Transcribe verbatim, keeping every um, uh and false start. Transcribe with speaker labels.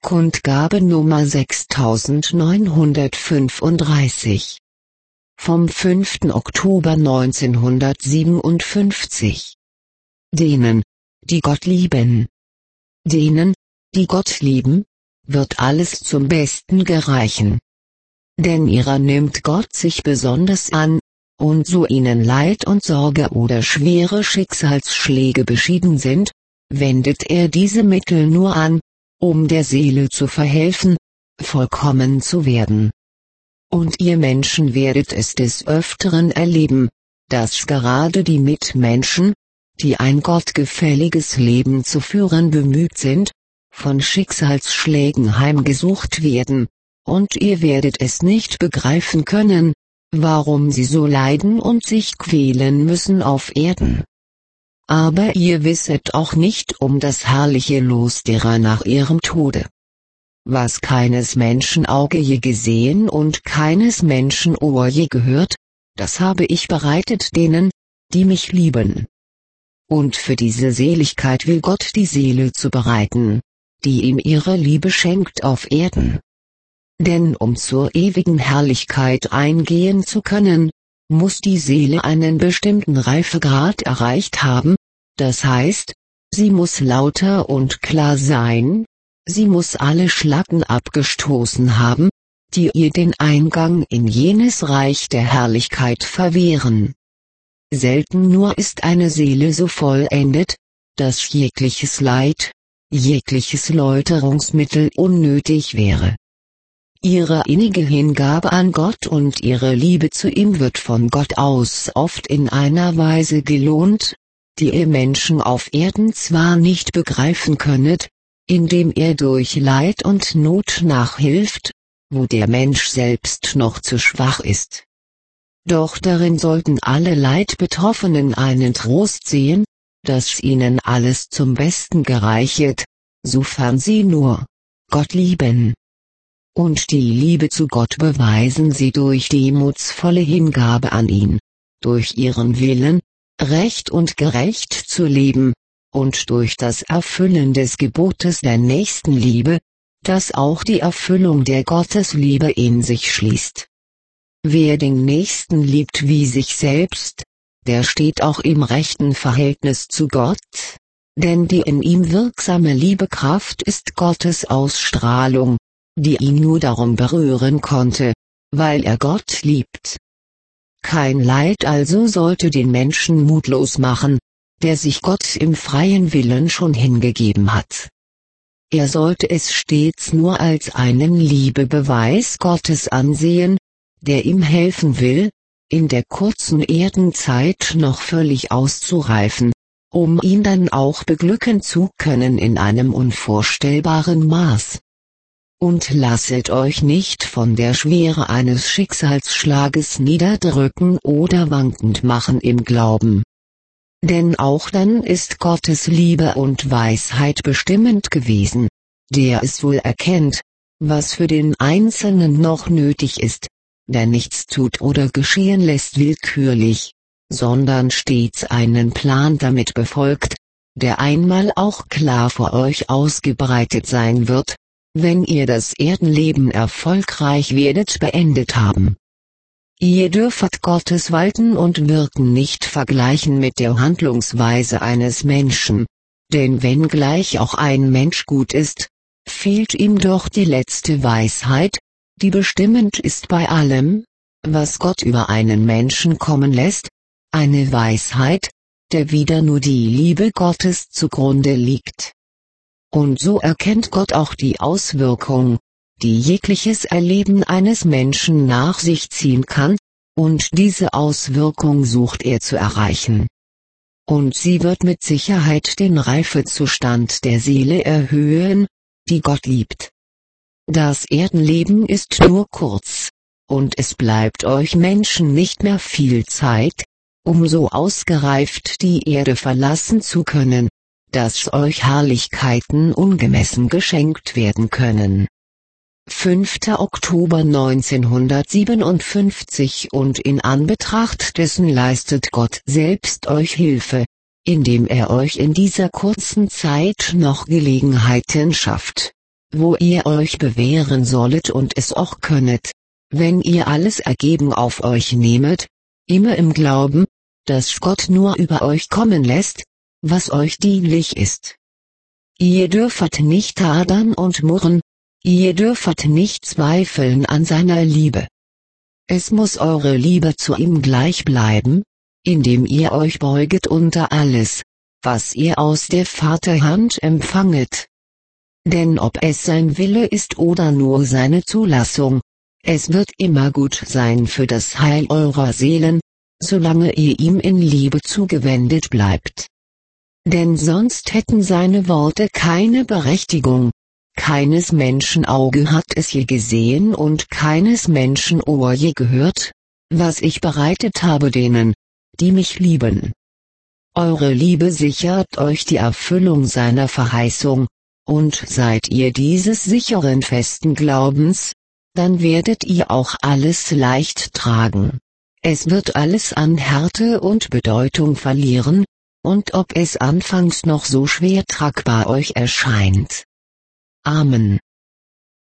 Speaker 1: Kundgabe Nummer sechstausendneunhundertfünfunddreißig. Vom fünften Oktober neunzehnhundertsiebenundfünfzig. Denen, die Gott lieben. Denen, die Gott lieben, wird alles zum Besten gereichen. Denn ihrer nimmt Gott sich besonders an, und so ihnen Leid und Sorge oder schwere Schicksalsschläge beschieden sind, wendet er diese Mittel nur an, um der Seele zu verhelfen, vollkommen zu werden. Und ihr Menschen werdet es des Öfteren erleben, dass gerade die Mitmenschen, die ein gottgefälliges Leben zu führen bemüht sind, von Schicksalsschlägen heimgesucht werden, und ihr werdet es nicht begreifen können, warum sie so leiden und sich quälen müssen auf Erden. Aber ihr wisset auch nicht um das herrliche Los derer nach ihrem Tode. Was keines Menschen Auge je gesehen und keines Menschen Ohr je gehört, das habe ich bereitet denen, die mich lieben. Und für diese Seligkeit will Gott die Seele zubereiten, die ihm ihre Liebe schenkt auf Erden. Denn um zur ewigen Herrlichkeit eingehen zu können, muss die Seele einen bestimmten Reifegrad erreicht haben, das heißt, sie muss lauter und klar sein, sie muss alle Schlacken abgestoßen haben, die ihr den Eingang in jenes Reich der Herrlichkeit verwehren. Selten nur ist eine Seele so vollendet, dass jegliches Leid, jegliches Läuterungsmittel unnötig wäre. Ihre innige Hingabe an Gott und ihre Liebe zu ihm wird von Gott aus oft in einer Weise gelohnt, die ihr Menschen auf Erden zwar nicht begreifen könnet, indem er durch Leid und Not nachhilft, wo der Mensch selbst noch zu schwach ist. Doch darin sollten alle Leidbetroffenen einen Trost sehen, dass ihnen alles zum Besten gereichet, sofern sie nur Gott lieben. Und die Liebe zu Gott beweisen sie durch demutsvolle Hingabe an ihn, durch ihren Willen, recht und gerecht zu leben, und durch das Erfüllen des Gebotes der Nächstenliebe, das auch die Erfüllung der Gottesliebe in sich schließt. Wer den Nächsten liebt wie sich selbst, der steht auch im rechten Verhältnis zu Gott, denn die in ihm wirksame Liebekraft ist Gottes Ausstrahlung, die ihn nur darum berühren konnte, weil er Gott liebt. Kein Leid also sollte den Menschen mutlos machen, der sich Gott im freien Willen schon hingegeben hat. Er sollte es stets nur als einen Liebebeweis Gottes ansehen, der ihm helfen will, in der kurzen Erdenzeit noch völlig auszureifen, um ihn dann auch beglücken zu können in einem unvorstellbaren Maß. Und lasset euch nicht von der Schwere eines Schicksalsschlages niederdrücken oder wankend machen im Glauben. Denn auch dann ist Gottes Liebe und Weisheit bestimmend gewesen, der es wohl erkennt, was für den Einzelnen noch nötig ist, der nichts tut oder geschehen lässt willkürlich, sondern stets einen Plan damit befolgt, der einmal auch klar vor euch ausgebreitet sein wird, wenn ihr das Erdenleben erfolgreich werdet beendet haben. Ihr dürfet Gottes Walten und Wirken nicht vergleichen mit der Handlungsweise eines Menschen, denn wenngleich auch ein Mensch gut ist, fehlt ihm doch die letzte Weisheit, die bestimmend ist bei allem, was Gott über einen Menschen kommen lässt, eine Weisheit, der wieder nur die Liebe Gottes zugrunde liegt. Und so erkennt Gott auch die Auswirkung, die jegliches Erleben eines Menschen nach sich ziehen kann, und diese Auswirkung sucht er zu erreichen. Und sie wird mit Sicherheit den Reifezustand der Seele erhöhen, die Gott liebt. Das Erdenleben ist nur kurz, und es bleibt euch Menschen nicht mehr viel Zeit, um so ausgereift die Erde verlassen zu können, dass euch Herrlichkeiten ungemessen geschenkt werden können. fünfter Oktober neunzehnhundertsiebenundfünfzig. Und in Anbetracht dessen leistet Gott selbst euch Hilfe, indem er euch in dieser kurzen Zeit noch Gelegenheiten schafft, wo ihr euch bewähren sollet und es auch könnet, wenn ihr alles ergeben auf euch nehmet, immer im Glauben, dass Gott nur über euch kommen lässt, was euch dienlich ist. Ihr dürfet nicht hadern und murren, ihr dürfet nicht zweifeln an seiner Liebe. Es muss eure Liebe zu ihm gleich bleiben, indem ihr euch beuget unter alles, was ihr aus der Vaterhand empfanget. Denn ob es sein Wille ist oder nur seine Zulassung, es wird immer gut sein für das Heil eurer Seelen, solange ihr ihm in Liebe zugewendet bleibt. Denn sonst hätten seine Worte keine Berechtigung, keines Menschen Auge hat es je gesehen und keines Menschen Ohr je gehört, was ich bereitet habe denen, die mich lieben. Eure Liebe sichert euch die Erfüllung seiner Verheißung, und seid ihr dieses sicheren festen Glaubens, dann werdet ihr auch alles leicht tragen. Es wird alles an Härte und Bedeutung verlieren, und ob es anfangs noch so schwer tragbar euch erscheint. Amen.